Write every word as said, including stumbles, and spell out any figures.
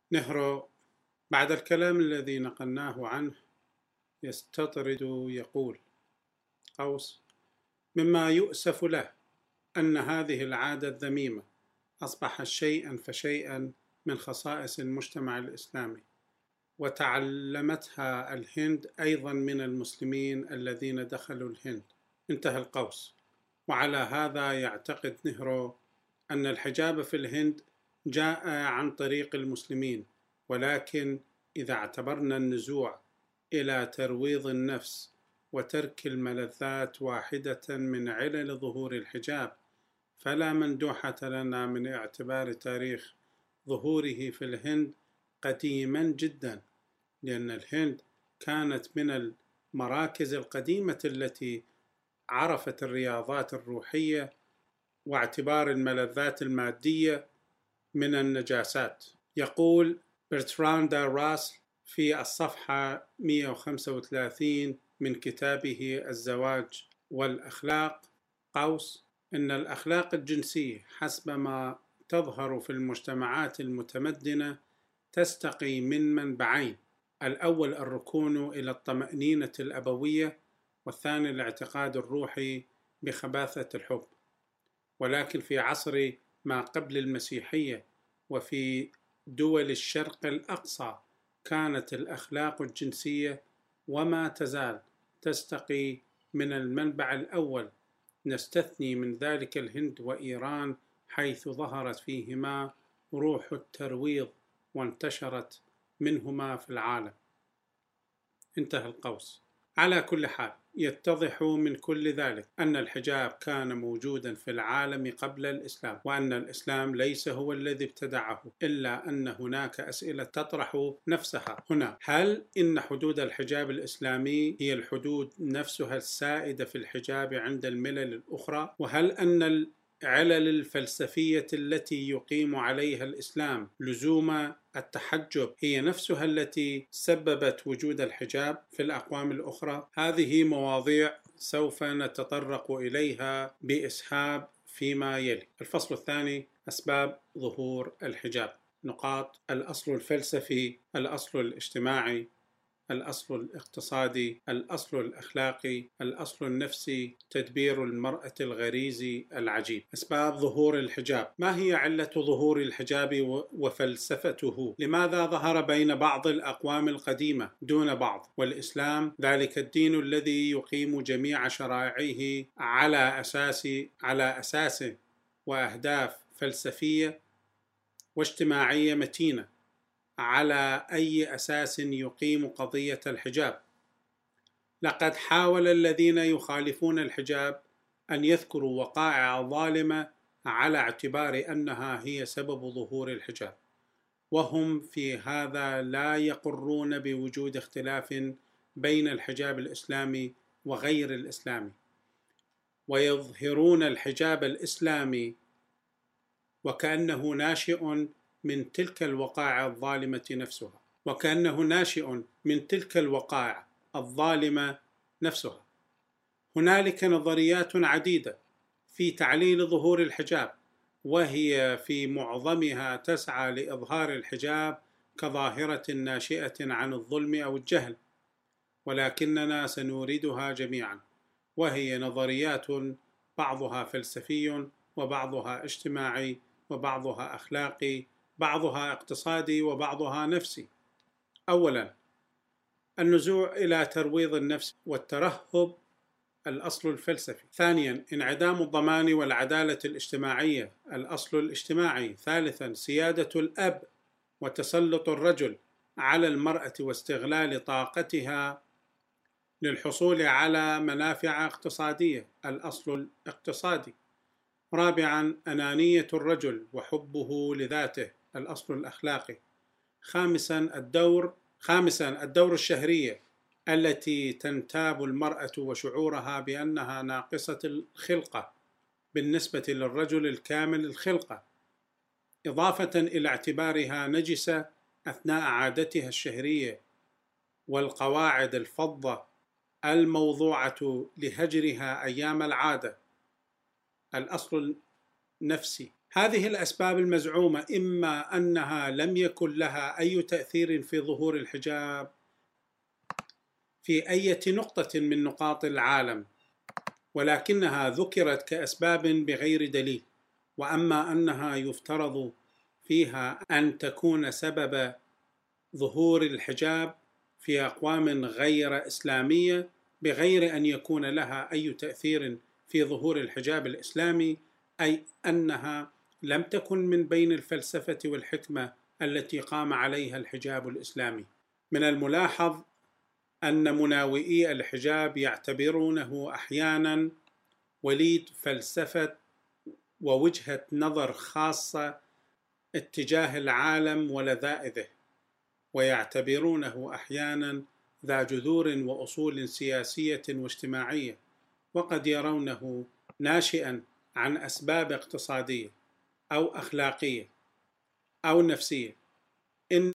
نهرو بعد الكلام الذي نقلناه عنه يستطرد يقول قوس: مما يؤسف له أن هذه العادة الذميمة أصبحت شيئا فشيئا من خصائص المجتمع الإسلامي، وتعلمتها الهند أيضا من المسلمين الذين دخلوا الهند. انتهى القوس. وعلى هذا يعتقد نهرو أن الحجاب في الهند جاء عن طريق المسلمين، ولكن إذا اعتبرنا النزوع إلى ترويض النفس وترك الملذات واحدة من علل ظهور الحجاب، فلا مندوحة لنا من اعتبار تاريخ ظهوره في الهند قديما جدا، لأن الهند كانت من المراكز القديمة التي عرفت الرياضات الروحية واعتبار الملذات المادية من النجاسات. يقول برتراندا راسل في الصفحة مئة وخمسة وثلاثين من كتابه الزواج والأخلاق قوس: إن الأخلاق الجنسية حسب ما تظهر في المجتمعات المتمدنة تستقي من منبعين: الأول الركون إلى الطمأنينة الأبوية، والثاني الاعتقاد الروحي بخباثة الحب. ولكن في عصر ما قبل المسيحية وفي دول الشرق الأقصى كانت الأخلاق الجنسية وما تزال تستقي من المنبع الأول، نستثني من ذلك الهند وإيران، حيث ظهرت فيهما روح الترويض وانتشرت منهما في العالم. انتهى القوس. على كل حال، يتضح من كل ذلك أن الحجاب كان موجودا في العالم قبل الإسلام، وأن الإسلام ليس هو الذي ابتدعه، إلا أن هناك أسئلة تطرح نفسها هنا: هل إن حدود الحجاب الإسلامي هي الحدود نفسها السائدة في الحجاب عند الملل الأخرى؟ وهل أن العلل الفلسفية التي يقيم عليها الإسلام لزوم التحجب هي نفسها التي سببت وجود الحجاب في الأقوام الأخرى؟ هذه مواضيع سوف نتطرق إليها بإسهاب فيما يلي. الفصل الثاني: أسباب ظهور الحجاب. نقاط: الأصل الفلسفي، الأصل الاجتماعي، الأصل الاقتصادي، الأصل الأخلاقي، الأصل النفسي، تدبير المرأة الغريزي العجيب. أسباب ظهور الحجاب. ما هي علة ظهور الحجاب وفلسفته؟ لماذا ظهر بين بعض الأقوام القديمة دون بعض، والإسلام ذلك الدين الذي يقيم جميع شرائعه على أساس على أساس وأهداف فلسفية واجتماعية متينة، على أي أساس يقيم قضية الحجاب؟ لقد حاول الذين يخالفون الحجاب أن يذكروا وقائع ظالمة على اعتبار أنها هي سبب ظهور الحجاب، وهم في هذا لا يقرون بوجود اختلاف بين الحجاب الإسلامي وغير الإسلامي، ويظهرون الحجاب الإسلامي وكأنه ناشئ من تلك الوقائع الظالمة نفسها، وكأنه ناشئ من تلك الوقائع الظالمة نفسها. هنالك نظريات عديدة في تعليل ظهور الحجاب، وهي في معظمها تسعى لإظهار الحجاب كظاهرة ناشئة عن الظلم أو الجهل، ولكننا سنوردها جميعا، وهي نظريات بعضها فلسفي وبعضها اجتماعي وبعضها أخلاقي، بعضها اقتصادي وبعضها نفسي. أولا، النزوع إلى ترويض النفس والترهب، الأصل الفلسفي. ثانيا، انعدام الضمان والعدالة الاجتماعية، الأصل الاجتماعي. ثالثا، سيادة الأب وتسلط الرجل على المرأة واستغلال طاقتها للحصول على منافع اقتصادية، الأصل الاقتصادي. رابعا، أنانية الرجل وحبه لذاته، الأصل الأخلاقي. خامسا الدور خامسا الدور الشهرية التي تنتاب المرأة وشعورها بأنها ناقصة الخلقة بالنسبة للرجل الكامل الخلقة، إضافة إلى اعتبارها نجسة أثناء عادتها الشهرية، والقواعد الفظة الموضوعة لهجرها أيام العادة، الأصل النفسي. هذه الأسباب المزعومة إما أنها لم يكن لها أي تأثير في ظهور الحجاب في أي نقطة من نقاط العالم، ولكنها ذكرت كأسباب بغير دليل، وأما أنها يفترض فيها أن تكون سبب ظهور الحجاب في أقوام غير إسلامية بغير أن يكون لها أي تأثير في ظهور الحجاب الإسلامي، أي أنها لم تكن من بين الفلسفة والحكمة التي قام عليها الحجاب الإسلامي. من الملاحظ أن مناوئي الحجاب يعتبرونه أحيانا وليد فلسفة ووجهة نظر خاصة اتجاه العالم ولذائذه، ويعتبرونه أحيانا ذا جذور وأصول سياسية واجتماعية، وقد يرونه ناشئا عن أسباب اقتصادية أو أخلاقية أو نفسية. إن